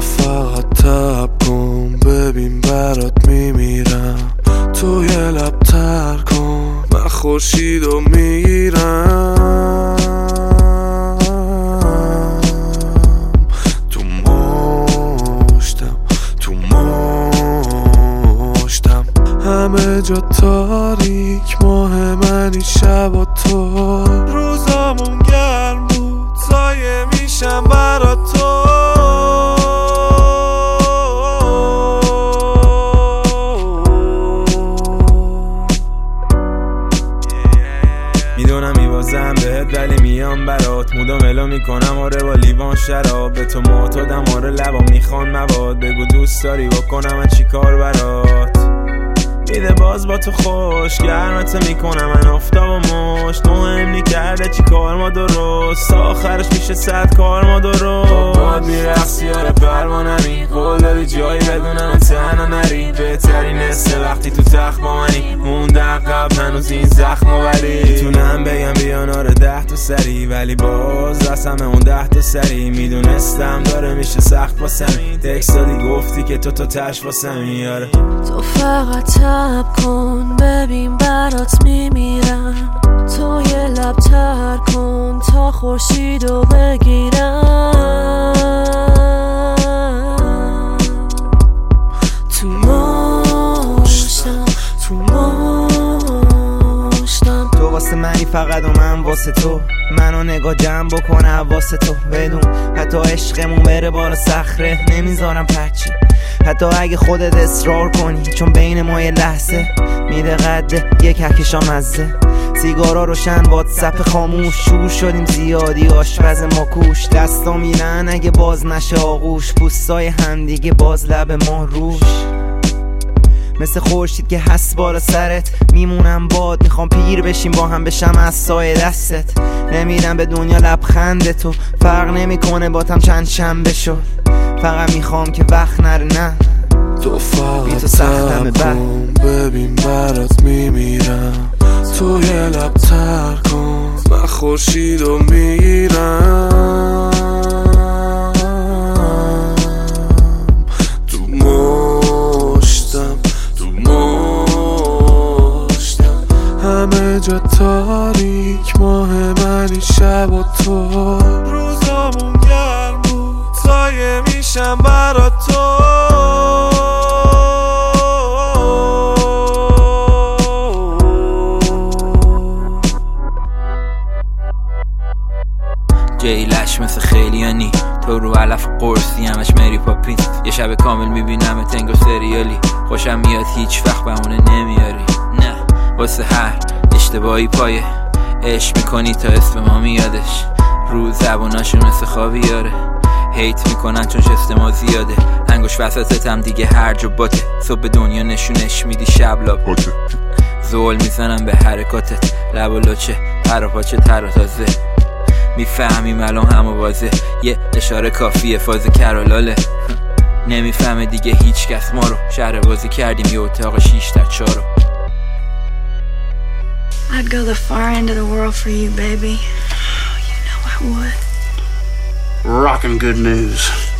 فقط تب کن ببین برات میمیرم، تو یه لب تر کن من خورشیدو میگیرم. تو مشتم همه جا تاریک، ماه منی شب تو، روزامون گرم بود سایه میشم برا تو. میدونم میوازم بهت ولی میام برات، مودم الو میکنم آره با لیوان شراب، به تو معتادم آره لبام میخوان مواد، بگو دوست داری بکنم من چی کار برات. میده باز با تو خوش گرمت میکنم من آفتاب و مشت، مهم نی کرده چی کار ما درست، آخرش میشه 100 کار ما درست. باد میرقصی آره پروانمی، قول دادی جایی بدونم تنها نری، بهترین نسته وقتی تو تخت با منی، مونده عقب هنوز این زخم و ولی میتونم بگم بیان آره 10 تا سری، ولی باز رسم اون 10 تا سری، میدونستم داره میشه سخت واسمی، تکست دادی گفتی که تو تش واسمی. آره تو فقط تب کن ببین برات میمیرم، تو یه لب تر کن تا خورشیدو بگیرم. تو مشتم تو واسه منی فقط و من واسه تو، منو نگاه جمع بکنه واسه تو، بدون حتی عشقمون بره بالا صخره نمیذارم پرچی، حتی اگه خودت اصرار کنی، چون بین ما یه لحظه میده قده یک کهکشا مزه، سیگارا روشن واتساپ خاموش، شور شدیم زیادی آشپز ما کوش، دستا میرن اگه باز نشه آغوش، پوستای همدیگه باز لب ما روش، مثل خورشید که هست بالا سرت، میمونم باد میخوام پیر بشیم با هم بشم از سایه دستت، نمیرم به دنیا لبخند تو، فرق نمیکنه باتم چند شنبه شد، فقط میخوام که وقت نره نه تو فقط تب کن ببین برات میمیرم، تو یه لب تر کن من خورشیدو میگیرم. تو مشتم همه جا تاریک، ماه منی شب و تو، روزامون گرم بود سایه میشم برا تو. جیلش مثل خیلیانی، تو رو علف قرصی همش مری پاپین، یه شب کامل میبینم تنگو سریالی، خوشم میاد هیچ وقت بهونه نمیاری، نه واسه هر اشتباهی پایه عشق میکنی تا اسم ما میادش، رو زبوناشون مثل خاویاره، هیت میکنن چون شست ما زیاده، انگوش وسطتم دیگه هرج و باته، صبح دنیا نشونش میدی شب لاپاته، زول میزنم به حرکاتت، لب و لچه پر و پاچه تر و تازه، میفهمیم الان همه بازه، یه اشاره کافیه فاز کرالاله، نمیفهمه دیگه هیچ کس ما رو، شهر بازی کردیم یه اتاق 6 تا 4. I'd go the far end of the world for you, baby. You know I would. Rockin' good news.